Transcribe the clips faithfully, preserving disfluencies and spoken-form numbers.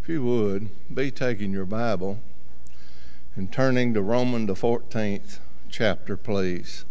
If you would, be taking your Bible and turning to Romans the fourteenth chapter, please.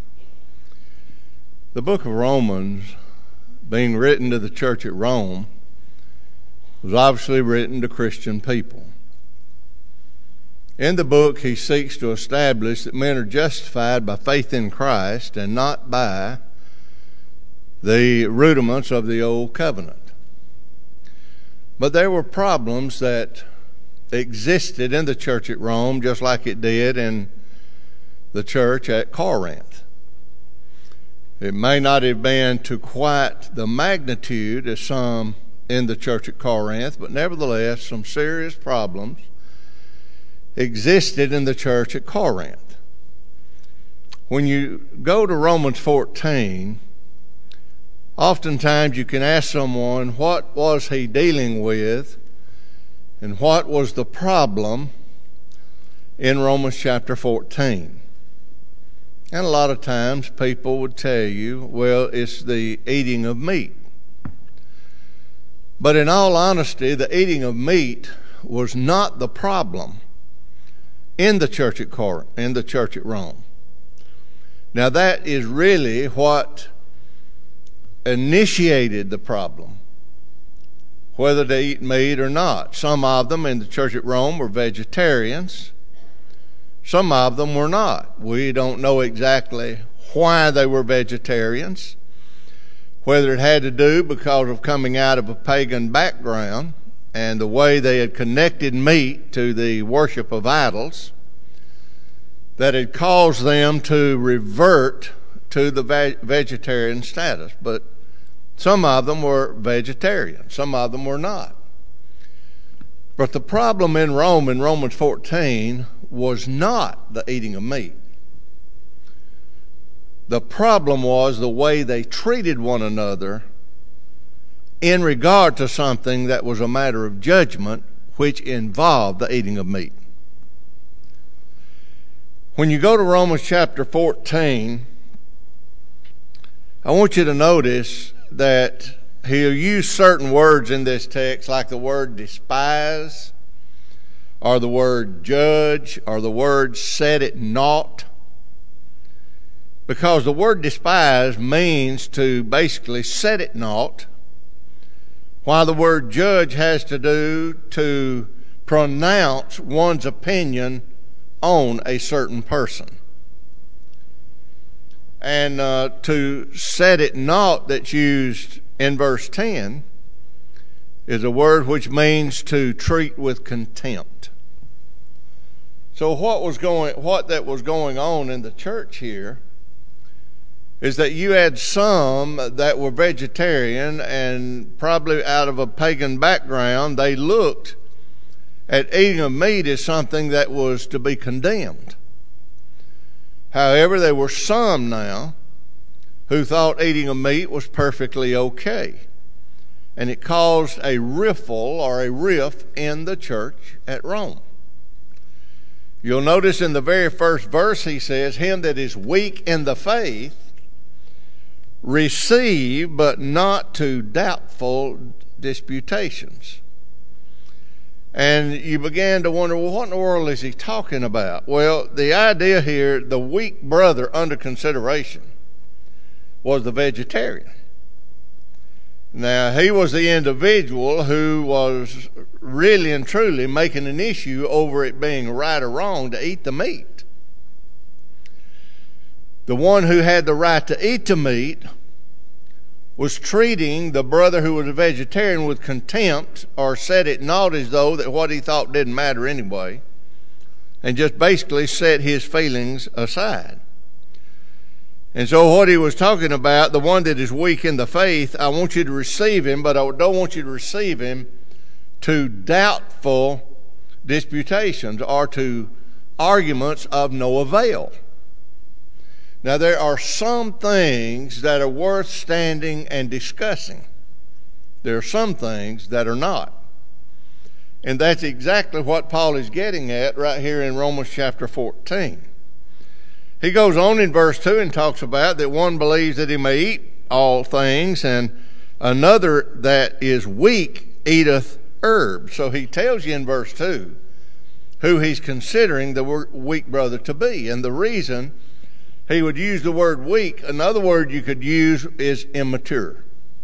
The book of Romans, being written to the church at Rome, was obviously written to Christian people. In the book, he seeks to establish that men are justified by faith in Christ and not by the rudiments of the old covenant. But there were problems that existed in the church at Rome, just like it did in the church at Corinth. It may not have been to quite the magnitude as some in the church at Corinth, but nevertheless, some serious problems existed in the church at Corinth. When you go to Romans fourteen, oftentimes you can ask someone, what was he dealing with and what was the problem in Romans chapter fourteen? And a lot of times people would tell you, well, it's the eating of meat. But in all honesty, the eating of meat was not the problem in the church at Corinth, in the church at Rome. Now that is really what initiated the problem, whether they eat meat or not. Some of them in the church at Rome were vegetarians. Some of them were not. We don't know exactly why they were vegetarians, whether it had to do because of coming out of a pagan background and the way they had connected meat to the worship of idols that had caused them to revert to the vegetarian status. But some of them were vegetarian, some of them were not. But the problem in Rome, in Romans fourteen, was not the eating of meat. The problem was the way they treated one another in regard to something that was a matter of judgment, which involved the eating of meat. When you go to Romans chapter fourteen, I want you to notice that he'll use certain words in this text, like the word despise, or the word judge, or the word set it naught. Because the word despise means to basically set it naught, while the word judge has to do to pronounce one's opinion on a certain person. And uh, to set it naught that's used in verse ten is a word which means to treat with contempt. So what was going, what that was going on in the church here is that you had some that were vegetarian and probably out of a pagan background. They looked at eating of meat as something that was to be condemned. However, there were some now who thought eating of meat was perfectly okay. And it caused a riffle or a rift in the church at Rome. You'll notice in the very first verse he says, him that is weak in the faith, receive, but not to doubtful disputations. And you began to wonder, well, what in the world is he talking about? Well, the idea here, the weak brother under consideration was the vegetarian. Now, he was the individual who was really and truly making an issue over it being right or wrong to eat the meat. The one who had the right to eat the meat was treating the brother who was a vegetarian with contempt, or set it naught, as though that what he thought didn't matter anyway, and just basically set his feelings aside. And so what he was talking about, the one that is weak in the faith, I want you to receive him, but I don't want you to receive him to doubtful disputations or to arguments of no avail. Now, there are some things that are worth standing and discussing. There are some things that are not. And that's exactly what Paul is getting at right here in Romans chapter fourteen. He goes on in verse two and talks about that one believes that he may eat all things, and another that is weak eateth herb. So he tells you in verse two who he's considering the weak brother to be. And the reason he would use the word weak, another word you could use is immature.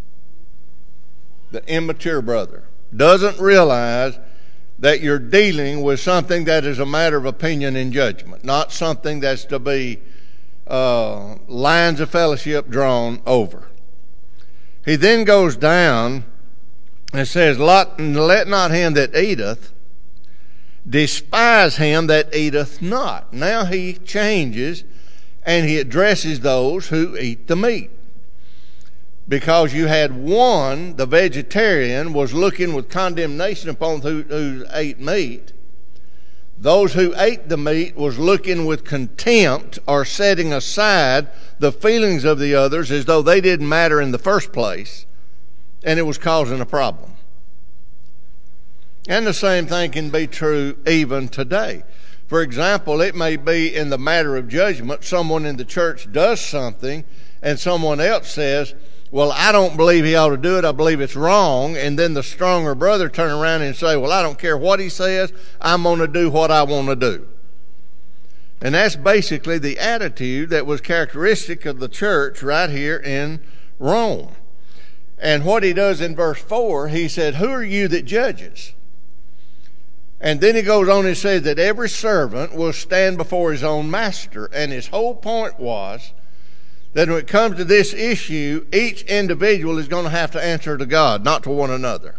The immature brother doesn't realize that you're dealing with something that is a matter of opinion and judgment, not something that's to be uh, lines of fellowship drawn over. He then goes down and says, let not him that eateth despise him that eateth not. Now he changes and he addresses those who eat the meat. Because you had one, the vegetarian, was looking with condemnation upon who, who ate meat. Those who ate the meat was looking with contempt or setting aside the feelings of the others as though they didn't matter in the first place, and it was causing a problem. And the same thing can be true even today. For example, it may be in the matter of judgment, someone in the church does something and someone else says, well, I don't believe he ought to do it. I believe it's wrong. And then the stronger brother turn around and say, well, I don't care what he says. I'm going to do what I want to do. And that's basically the attitude that was characteristic of the church right here in Rome. And what he does in verse four, he said, who are you that judges? And then he goes on and says that every servant will stand before his own master. And his whole point was that when it comes to this issue, each individual is going to have to answer to God, not to one another.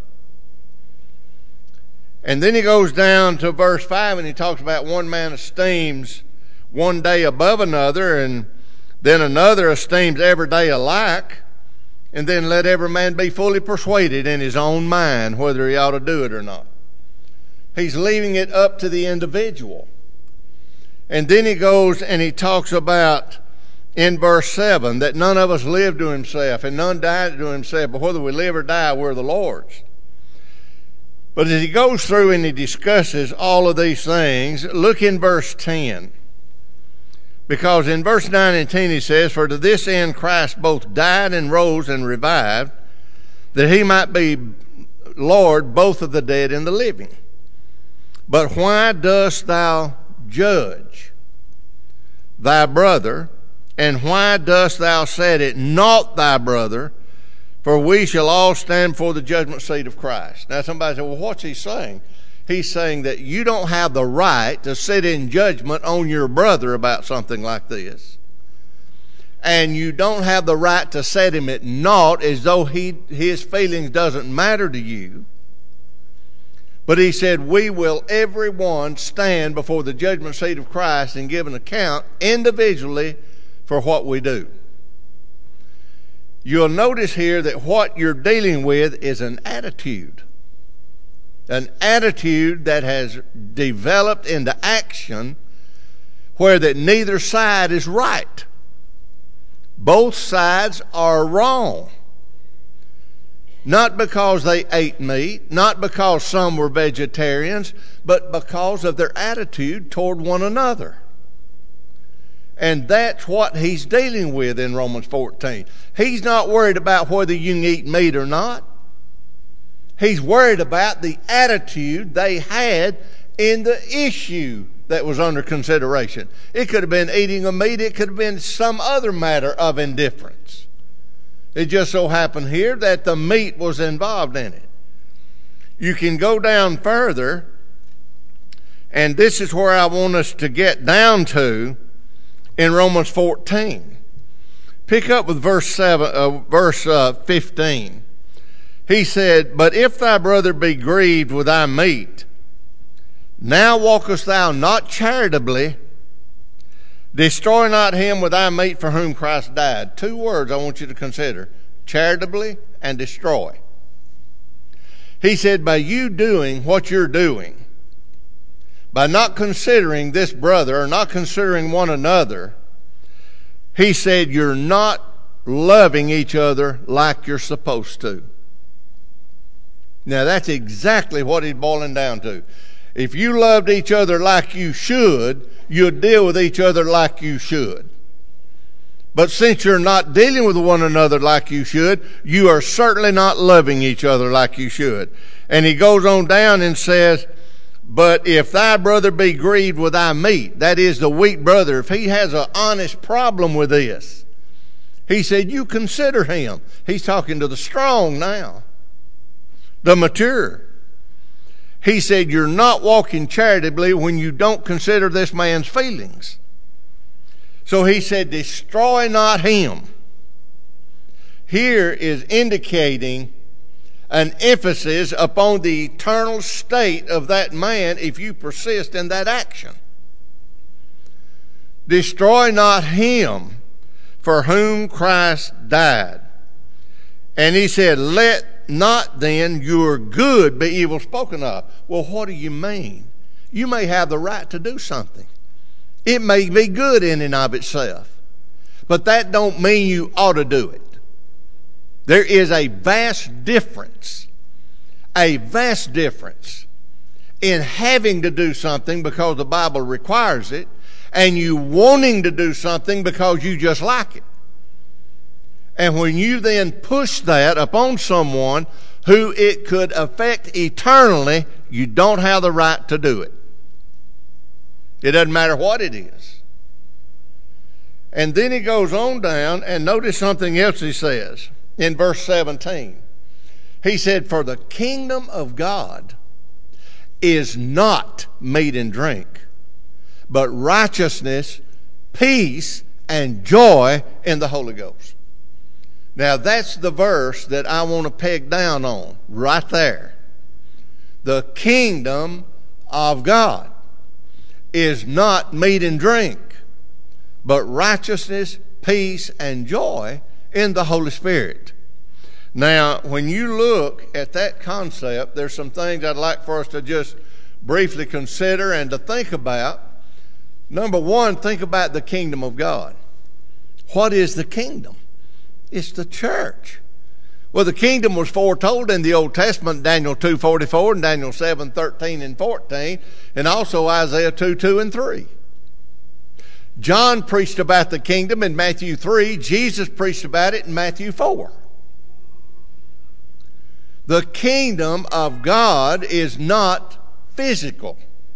And then he goes down to verse five and he talks about one man esteems one day above another, and then another esteems every day alike. And then let every man be fully persuaded in his own mind whether he ought to do it or not. He's leaving it up to the individual. And then he goes and he talks about in verse seven, that none of us live to himself and none die to himself, but whether we live or die, we're the Lord's. But as he goes through and he discusses all of these things, look in verse ten. Because in verse nine and ten he says, for to this end Christ both died and rose and revived, that he might be Lord both of the dead and the living. But why dost thou judge thy brother? And why dost thou set it not thy brother? For we shall all stand before the judgment seat of Christ. Now somebody said, well, what's he saying? He's saying that you don't have the right to sit in judgment on your brother about something like this. And you don't have the right to set him at naught as though he, his feelings doesn't matter to you. But he said, we will everyone stand before the judgment seat of Christ and give an account individually for what we do. You'll notice here that what you're dealing with is an attitude. An attitude that has developed into action where that neither side is right. Both sides are wrong. Not because they ate meat, not because some were vegetarians, but because of their attitude toward one another. And that's what he's dealing with in Romans fourteen. He's not worried about whether you can eat meat or not. He's worried about the attitude they had in the issue that was under consideration. It could have been eating a meat. It could have been some other matter of indifference. It just so happened here that the meat was involved in it. You can go down further, and this is where I want us to get down to in Romans fourteen. Pick up with verse seven, uh, verse uh, fifteen. He said, but if thy brother be grieved with thy meat, now walkest thou not charitably, destroy not him with thy meat for whom Christ died. Two words I want you to consider: charitably and destroy. He said, by you doing what you're doing, by not considering this brother or not considering one another, he said you're not loving each other like you're supposed to. Now that's exactly what he's boiling down to. If you loved each other like you should, you'd deal with each other like you should. But since you're not dealing with one another like you should, you are certainly not loving each other like you should. And he goes on down and says, but if thy brother be grieved with thy meat, that is the weak brother, if he has an honest problem with this, he said, you consider him. He's talking to the strong now, the mature. He said, you're not walking charitably when you don't consider this man's feelings. So he said, destroy not him. Here is indicating an emphasis upon the eternal state of that man if you persist in that action. Destroy not him for whom Christ died. And he said, let not then your good be evil spoken of. Well, what do you mean? You may have the right to do something. It may be good in and of itself. But that don't mean you ought to do it. There is a vast difference, a vast difference in having to do something because the Bible requires it and you wanting to do something because you just like it. And when you then push that upon someone who it could affect eternally, you don't have the right to do it. It doesn't matter what it is. And then he goes on down and notice something else he says in verse seventeen. He said, for the kingdom of God is not meat and drink, but righteousness, peace, and joy in the Holy Ghost. Now that's the verse that I want to peg down on right there. The kingdom of God is not meat and drink, but righteousness, peace, and joy in the Holy Spirit. Now, when you look at that concept, there's some things I'd like for us to just briefly consider and to think about. Number one, think about the kingdom of God. What is the kingdom? It's the church. Well, the kingdom was foretold in the Old Testament, Daniel two forty-four and Daniel seven thirteen and fourteen, and also Isaiah two two and three. John preached about the kingdom in Matthew three. Jesus preached about it in Matthew four. The kingdom of God is not physical.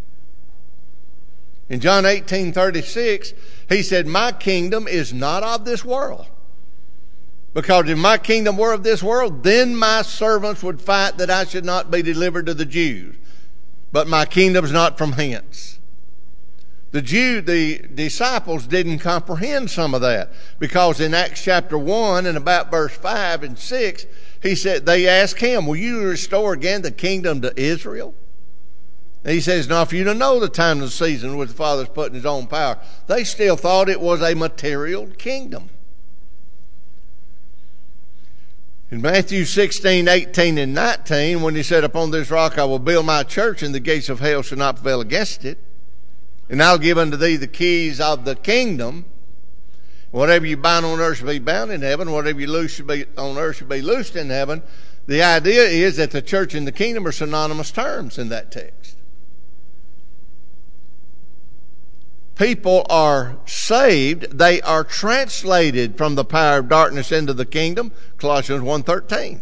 In John eighteen thirty-six, he said, my kingdom is not of this world. Because if my kingdom were of this world, then my servants would fight that I should not be delivered to the Jews. But my kingdom is not from hence. The Jew, the disciples didn't comprehend some of that. Because in Acts chapter one and about verse five and six, he said, they asked him, will you restore again the kingdom to Israel? And he says, now if you don't know the time and the season which the Father's put in his own power, they still thought it was a material kingdom. In Matthew sixteen, eighteen, and nineteen, when he said, upon this rock I will build my church, and the gates of hell shall not prevail against it. And I'll give unto thee the keys of the kingdom. Whatever you bind on earth shall be bound in heaven. Whatever you loose shall be on earth shall be loosed in heaven. The idea is that the church and the kingdom are synonymous terms in that text. People are saved. They are translated from the power of darkness into the kingdom. Colossians one thirteen.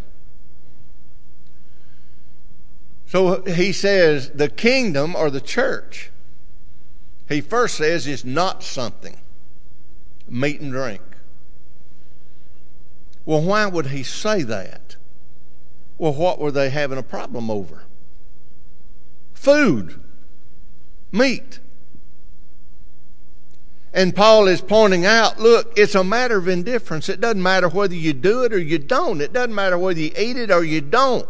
So he says the kingdom or the church, he first says, is not something. Meat and drink. Well, why would he say that? Well, what were they having a problem over? Food. Meat. And Paul is pointing out, look, it's a matter of indifference. It doesn't matter whether you do it or you don't. It doesn't matter whether you eat it or you don't.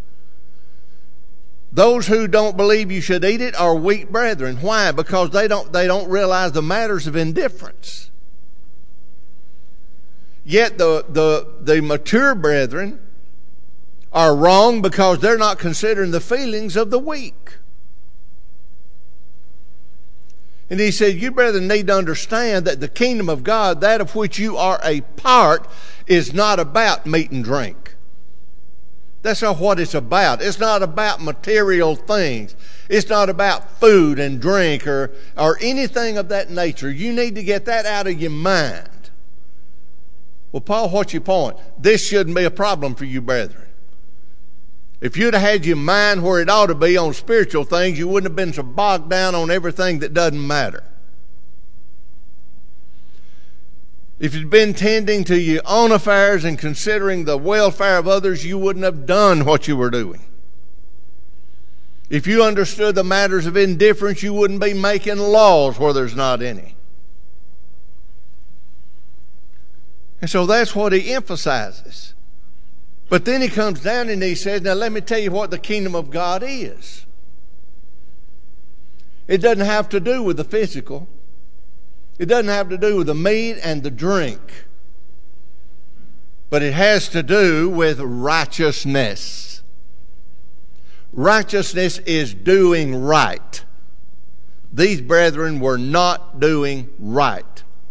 Those who don't believe you should eat it are weak brethren. Why? Because they don't, they don't realize the matters of indifference. Yet the, the, the mature brethren are wrong because they're not considering the feelings of the weak. And he said, you brethren need to understand that the kingdom of God, that of which you are a part, is not about meat and drink. That's not what it's about. It's not about material things. It's not about food and drink or, or anything of that nature. You need to get that out of your mind. Well, Paul, what's your point? This shouldn't be a problem for you, brethren. If you'd have had your mind where it ought to be on spiritual things, you wouldn't have been so bogged down on everything that doesn't matter. If you'd been tending to your own affairs and considering the welfare of others, you wouldn't have done what you were doing. If you understood the matters of indifference, you wouldn't be making laws where there's not any. And so that's what he emphasizes. But then he comes down and he says, now let me tell you what the kingdom of God is. It doesn't have to do with the physical. It doesn't have to do with the meat and the drink. But it has to do with righteousness. Righteousness is doing right. These brethren were not doing right.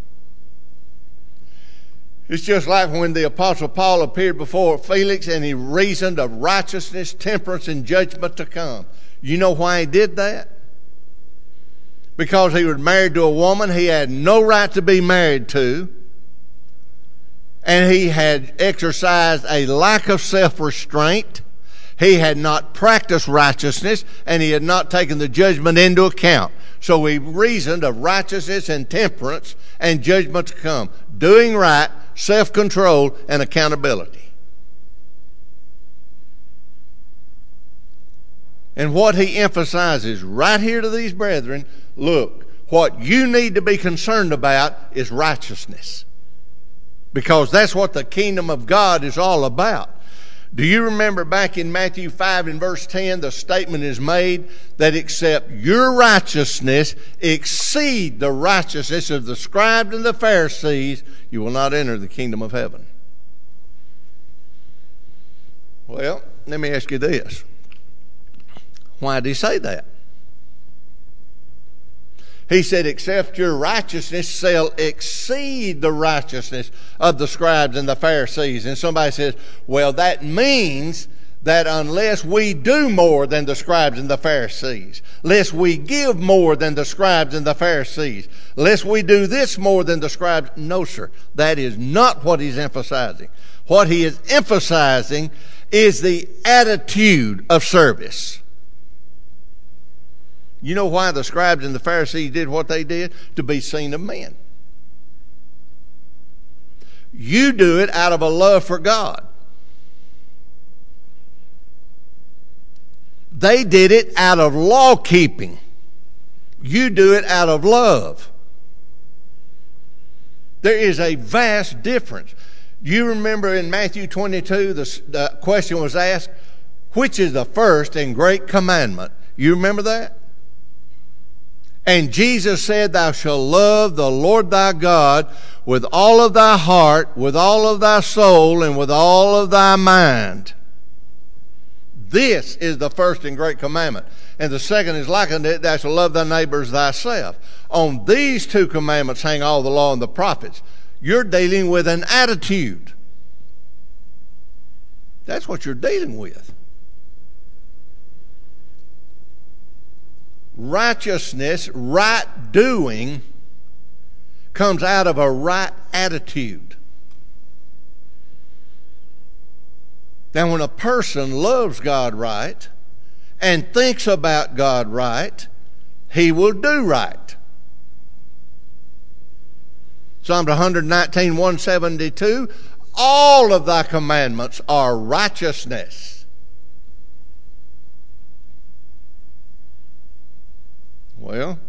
It's just like when the Apostle Paul appeared before Felix and he reasoned of righteousness, temperance, and judgment to come. You know why he did that? Because he was married to a woman he had no right to be married to, and he had exercised a lack of self-restraint. He had not practiced righteousness, and he had not taken the judgment into account. So he reasoned of righteousness and temperance and judgment to come. Doing right, self-control, and accountability. And what he emphasizes right here to these brethren, look, what you need to be concerned about is righteousness. Because that's what the kingdom of God is all about. Do you remember back in Matthew five and verse ten, the statement is made that except your righteousness exceed the righteousness of the scribes and the Pharisees, you will not enter the kingdom of heaven. Well, let me ask you this. Why did he say that? He said, except your righteousness shall exceed the righteousness of the scribes and the Pharisees. And somebody says, well, that means that unless we do more than the scribes and the Pharisees, lest we give more than the scribes and the Pharisees, lest we do this more than the scribes. No, sir. That is not what he's emphasizing. What he is emphasizing is the attitude of service. You know why the scribes and the Pharisees did what they did? To be seen of men. You do it out of a love for God. They did it out of law keeping. You do it out of love. There is a vast difference. You remember in Matthew twenty-two, the, the question was asked, which is the first and great commandment? You remember that? And Jesus said, thou shalt love the Lord thy God with all of thy heart, with all of thy soul, and with all of thy mind. This is the first and great commandment. And the second is like unto it, thou shalt love thy neighbor as thyself. On these two commandments hang all the law and the prophets. You're dealing with an attitude. That's what you're dealing with. Righteousness, right doing, comes out of a right attitude. Now, when a person loves God right and thinks about God right, he will do right. Psalm one nineteen, one seventy-two, all of thy commandments are righteousness. Well,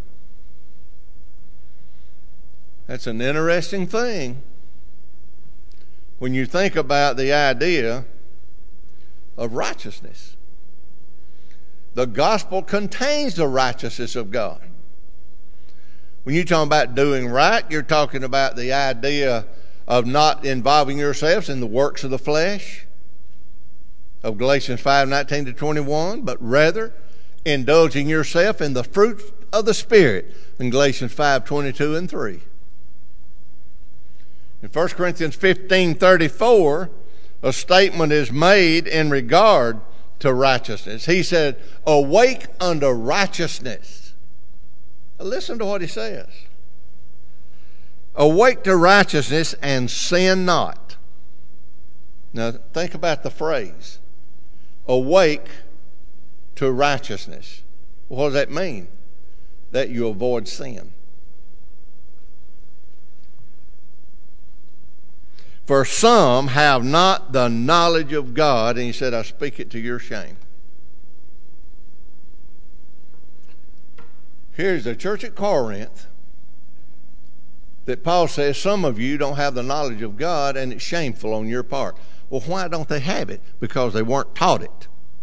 that's an interesting thing when you think about the idea of righteousness. The gospel contains the righteousness of God. When you're talking about doing right, you're talking about the idea of not involving yourselves in the works of the flesh, of Galatians five, nineteen to twenty-one, but rather indulging yourself in the fruit of the Spirit in Galatians five, twenty-two and three. In First Corinthians fifteen, thirty-four, a statement is made in regard to righteousness. He said, awake unto righteousness. Now listen to what he says. Awake to righteousness and sin not. Now think about the phrase. Awake to righteousness. What does that mean? That you avoid sin. For some have not the knowledge of God, and he said, I speak it to your shame. Here's the church at Corinth that Paul says some of you don't have the knowledge of God, and it's shameful on your part. Well, why don't they have it? Because they weren't taught it.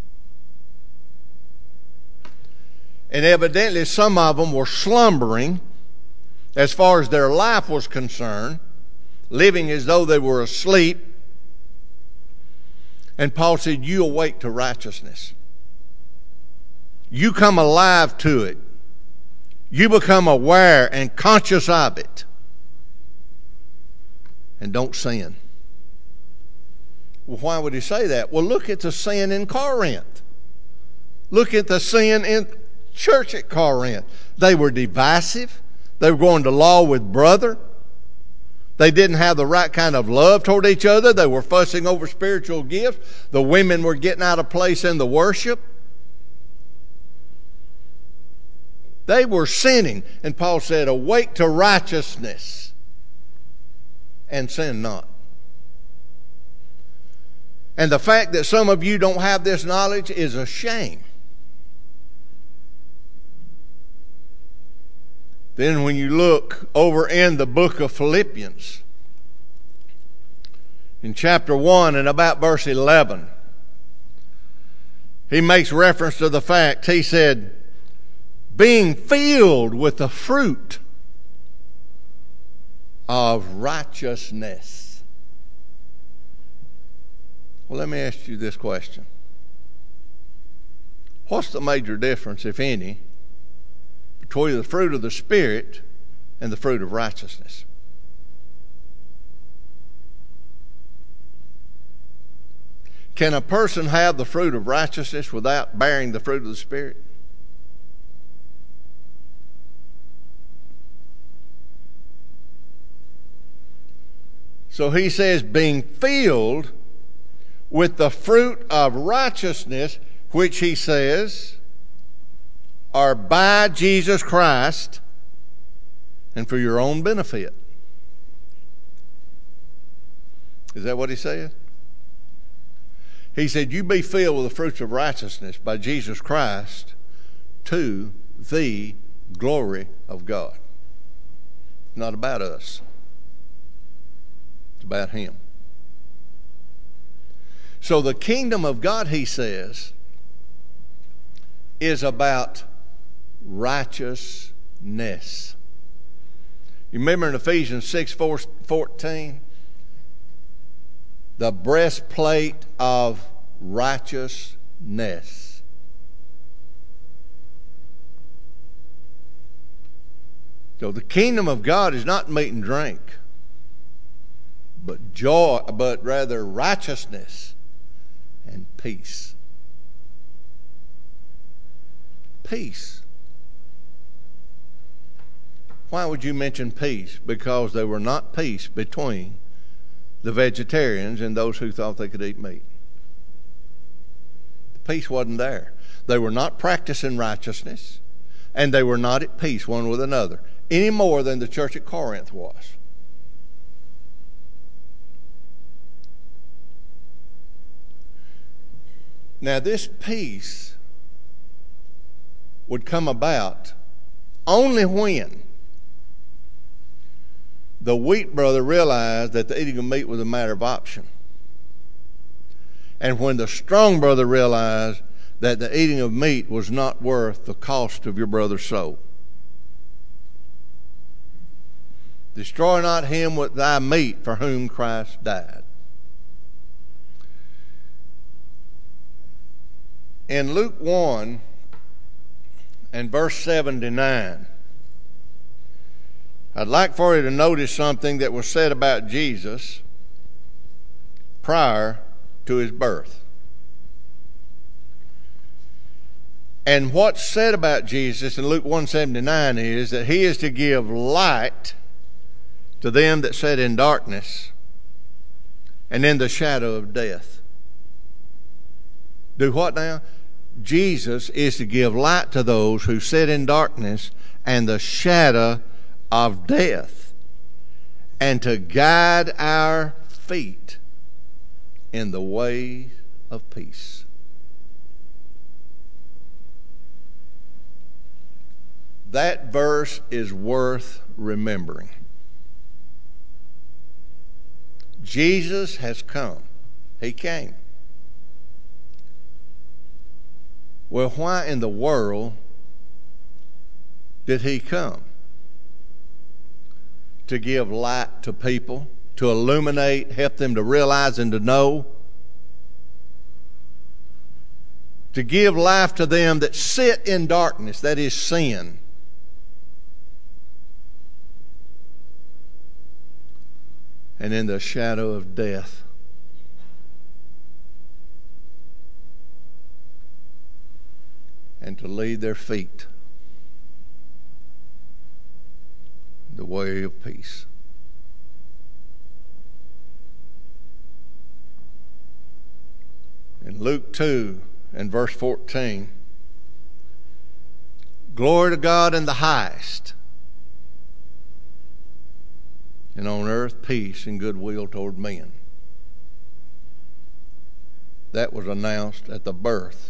And evidently some of them were slumbering as far as their life was concerned, living as though they were asleep. And Paul said, you awake to righteousness. You come alive to it. You become aware and conscious of it. And don't sin. Well, why would he say that? Well, look at the sin in Corinth. Look at the sin in church at Corinth. They were divisive. They were going to law with brother. They didn't have the right kind of love toward each other. They were fussing over spiritual gifts. The women were getting out of place in the worship. They were sinning. And Paul said, awake to righteousness and sin not. And the fact that some of you don't have this knowledge is a shame. Then when you look over in the book of Philippians, in chapter one and about verse eleven, he makes reference to the fact, he said, being filled with the fruit of righteousness. Well, let me ask you this question. What's the major difference, if any, between the fruit of the Spirit and the fruit of righteousness? Can a person have the fruit of righteousness without bearing the fruit of the Spirit? So he says, being filled with the fruit of righteousness, which he says are by Jesus Christ and for your own benefit. Is that what he said? He said, you be filled with the fruits of righteousness by Jesus Christ to the glory of God. Not about us. It's about him. So the kingdom of God, he says, is about righteousness. You remember in Ephesians six fourteen, the breastplate of righteousness. So the kingdom of God is not meat and drink, but joy, but rather righteousness and peace. Peace. Why would you mention peace? Because there were not peace between the vegetarians and those who thought they could eat meat. The peace wasn't there. They were not practicing righteousness, and they were not at peace one with another, any more than the church at Corinth was. Now, this peace would come about only when the weak brother realized that the eating of meat was a matter of option, and when the strong brother realized that the eating of meat was not worth the cost of your brother's soul. Destroy not him with thy meat for whom Christ died. In Luke one and verse seventy-nine, I'd like for you to notice something that was said about Jesus prior to his birth. And what's said about Jesus in Luke one seventy-nine is that he is to give light to them that sat in darkness and in the shadow of death. Do what now? Jesus is to give light to those who sit in darkness and the shadow of death, and to guide our feet in the way of peace. That verse is worth remembering. Jesus has come. He came. Well, why in the world did he come? To give light to people, to illuminate, help them to realize and to know. To give life to them that sit in darkness, that is sin. And in the shadow of death. And to lead their feet the way of peace. In Luke two and verse fourteen, glory to God in the highest, and on earth peace and goodwill toward men. That was announced at the birth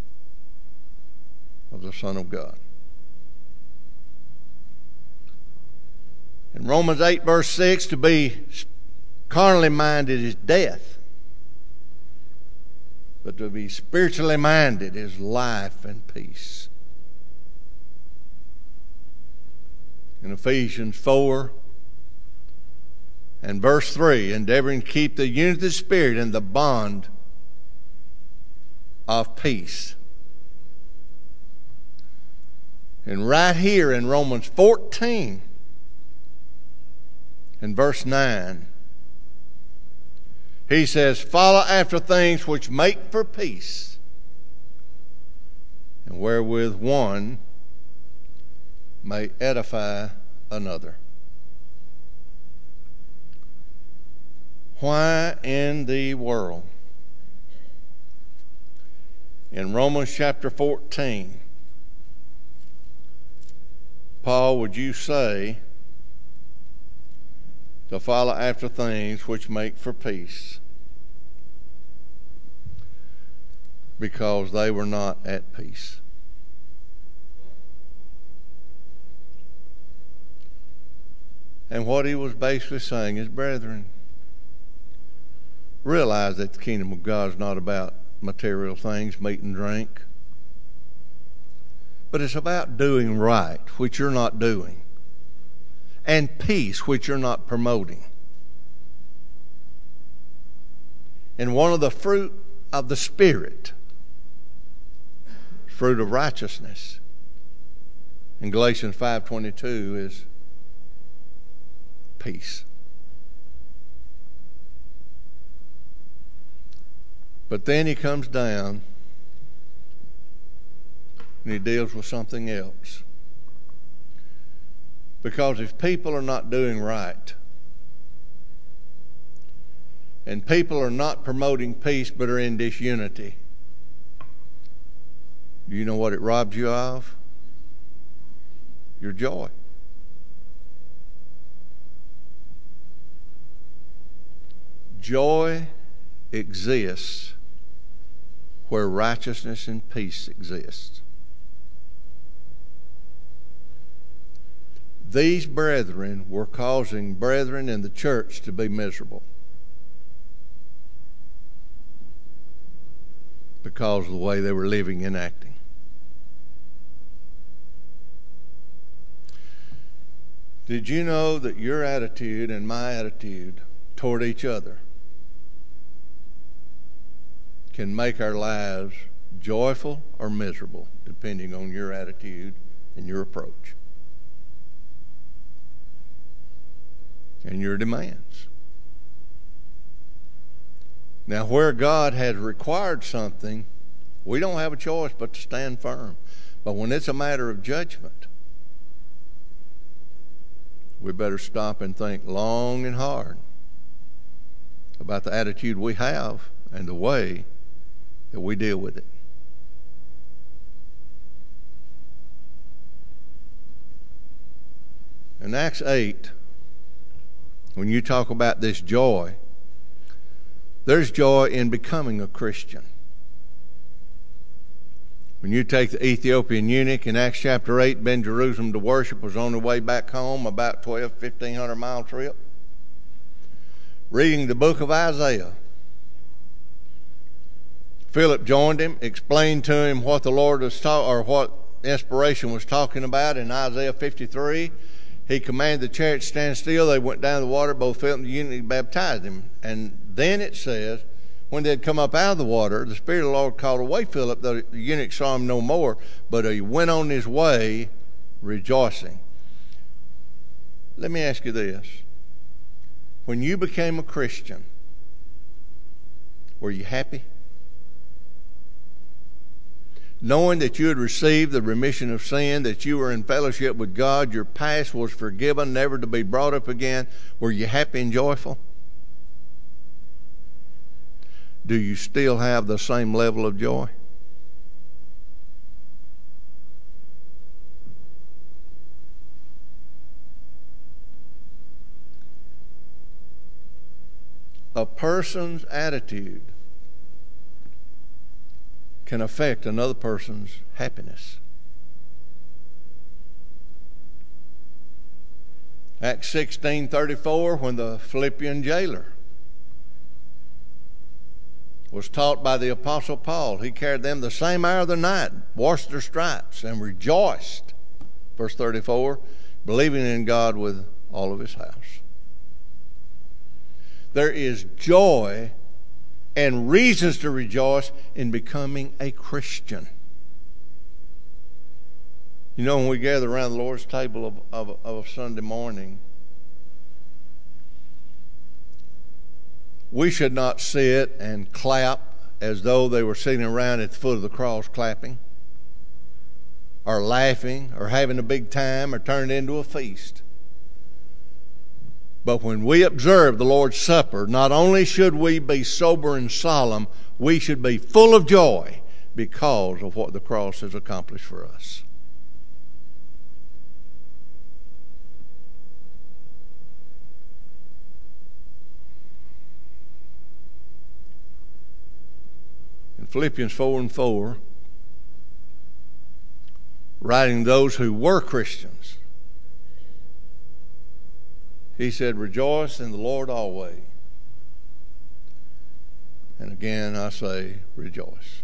of the Son of God. In Romans eight verse six, to be carnally minded is death, but to be spiritually minded is life and peace. In Ephesians four and verse three, endeavoring to keep the unity of the Spirit in the bond of peace. And right here in Romans fourteen and verse nine, he says, follow after things which make for peace, and wherewith one may edify another. Why in the world? In Romans chapter fourteen, Paul, would you say to follow after things which make for peace? Because they were not at peace. And what he was basically saying is, brethren, realize that the kingdom of God is not about material things, meat and drink, but it's about doing right, which you're not doing, and peace, which you're not promoting. And one of the fruit of the Spirit, fruit of righteousness, in Galatians five twenty-two, is peace. But then he comes down and he deals with something else. Because if people are not doing right, and people are not promoting peace but are in disunity, do you know what it robs you of? Your joy. Joy exists where righteousness and peace exist. These brethren were causing brethren in the church to be miserable because of the way they were living and acting. Did you know that your attitude and my attitude toward each other can make our lives joyful or miserable, depending on your attitude and your approach and your demands? Now, where God has required something, we don't have a choice but to stand firm. But when it's a matter of judgment, we better stop and think long and hard about the attitude we have and the way that we deal with it. In Acts eight, when you talk about this joy, there's joy in becoming a Christian. When you take the Ethiopian eunuch in Acts chapter eight, been to Jerusalem to worship, was on the way back home, about twelve, fifteen hundred mile trip, reading the book of Isaiah. Philip joined him, explained to him what the Lord was talking, or what inspiration was talking about in Isaiah fifty-three. He commanded the chariot to stand still. They went down to the water. Both Philip and the eunuch baptized him. And then it says, when they had come up out of the water, the Spirit of the Lord called away Philip. The eunuch saw him no more, but he went on his way rejoicing. Let me ask you this. When you became a Christian, were you happy? Knowing that you had received the remission of sin, that you were in fellowship with God, your past was forgiven, never to be brought up again, were you happy and joyful? Do you still have the same level of joy? A person's attitude can affect another person's happiness. Acts sixteen thirty-four, when the Philippian jailer was taught by the Apostle Paul, he carried them the same hour of the night, washed their stripes, and rejoiced, verse thirty-four, believing in God with all of his house. There is joy and reasons to rejoice in becoming a Christian. You know, when we gather around the Lord's table of, of, of a Sunday morning, we should not sit and clap as though they were sitting around at the foot of the cross clapping, or laughing, or having a big time, or turn it into a feast. But when we observe the Lord's Supper, not only should we be sober and solemn, we should be full of joy because of what the cross has accomplished for us. In Philippians four and four, writing those who were Christians, he said, rejoice in the Lord always. And again, I say, rejoice.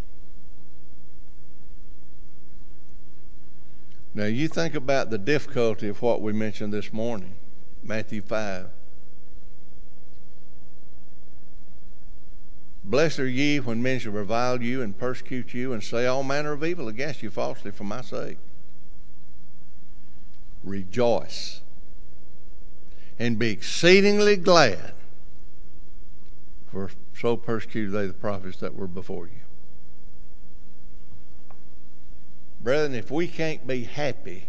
Now, you think about the difficulty of what we mentioned this morning, Matthew five. Blessed are ye when men shall revile you and persecute you and say all manner of evil against you falsely for my sake. Rejoice and be exceedingly glad, for so persecuted they the prophets that were before you. Brethren, if we can't be happy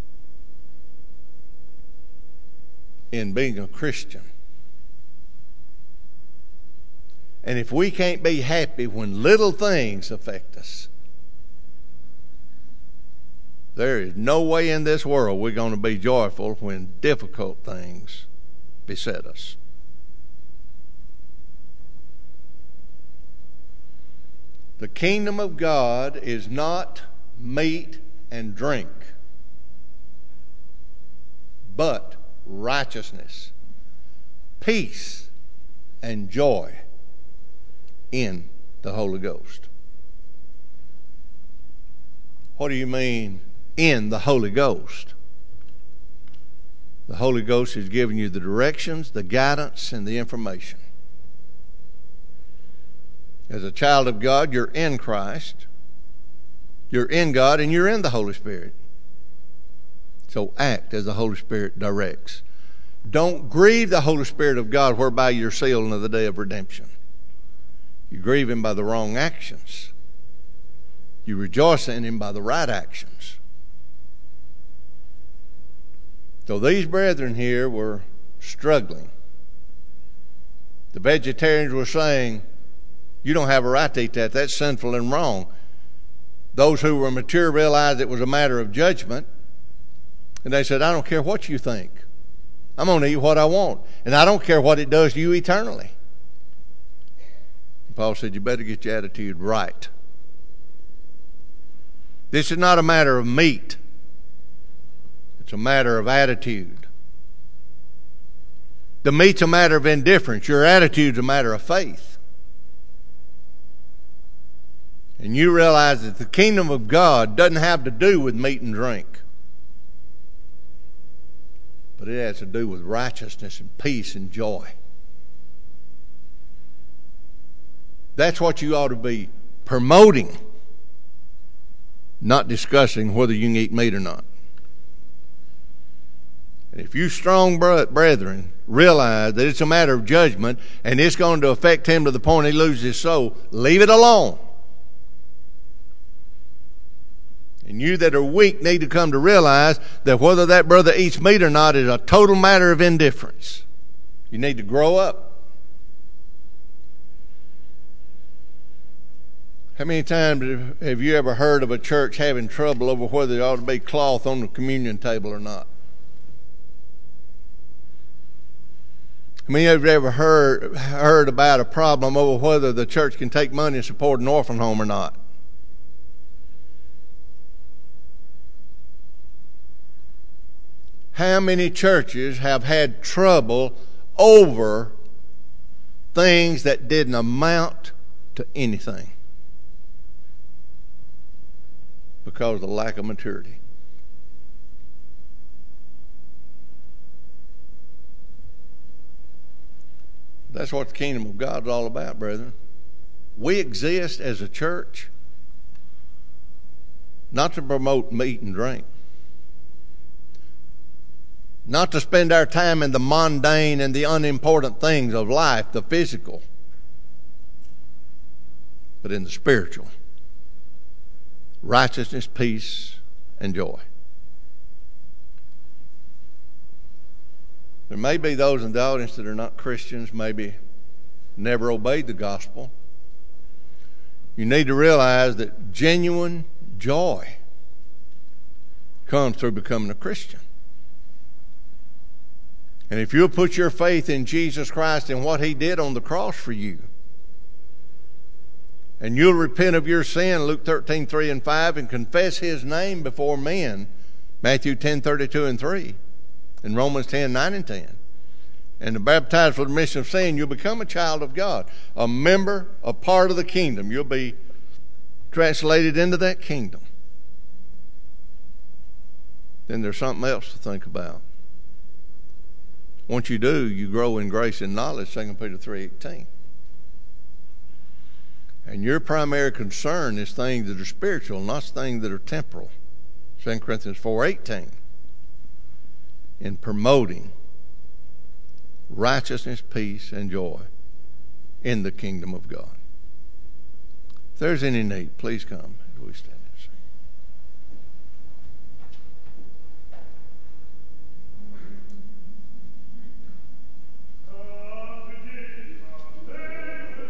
in being a Christian, and if we can't be happy when little things affect us, there is no way in this world we're going to be joyful when difficult things beset us. The kingdom of God is not meat and drink, but righteousness, peace, and joy in the Holy Ghost. What do you mean, in the Holy Ghost? The Holy Ghost is giving you the directions, the guidance, and the information. As a child of God, you're in Christ, you're in God, and you're in the Holy Spirit. So act as the Holy Spirit directs. Don't grieve the Holy Spirit of God, whereby you're sealed unto the day of redemption. You grieve Him by the wrong actions. You rejoice in Him by the right actions. So these brethren here were struggling. The vegetarians were saying, you don't have a right to eat that. That's sinful and wrong. Those who were mature realized it was a matter of judgment. And they said, I don't care what you think. I'm going to eat what I want. And I don't care what it does to you eternally. And Paul said, you better get your attitude right. This is not a matter of meat. It's a matter of attitude. The meat's a matter of indifference. Your attitude's a matter of faith. And you realize that the kingdom of God doesn't have to do with meat and drink. But it has to do with righteousness and peace and joy. That's what you ought to be promoting, not discussing whether you can eat meat or not. And if you strong brethren realize that it's a matter of judgment and it's going to affect him to the point he loses his soul, leave it alone. And you that are weak need to come to realize that whether that brother eats meat or not is a total matter of indifference. You need to grow up. How many times have you ever heard of a church having trouble over whether there ought to be cloth on the communion table or not? How many of you ever heard, heard about a problem over whether the church can take money and support an orphan home or not? How many churches have had trouble over things that didn't amount to anything because of the lack of maturity? That's what the kingdom of God is all about, brethren. We exist as a church not to promote meat and drink, not to spend our time in the mundane and the unimportant things of life, the physical, but in the spiritual. Righteousness, peace, and joy. There may be those in the audience that are not Christians, maybe never obeyed the gospel. You need to realize that genuine joy comes through becoming a Christian. And if you'll put your faith in Jesus Christ and what he did on the cross for you, and you'll repent of your sin, Luke thirteen, three and five, and confess his name before men, Matthew ten, thirty-two and three, and Romans ten, nine and ten, and are baptized for the remission of sin, you'll become a child of God, a member, a part of the kingdom. You'll be translated into that kingdom. Then there's something else to think about. Once you do, you grow in grace and knowledge, Second Peter three eighteen. And your primary concern is things that are spiritual, not things that are temporal. Second Corinthians four eighteen. In promoting righteousness, peace, and joy in the kingdom of God. If there's any need, please come as we stand.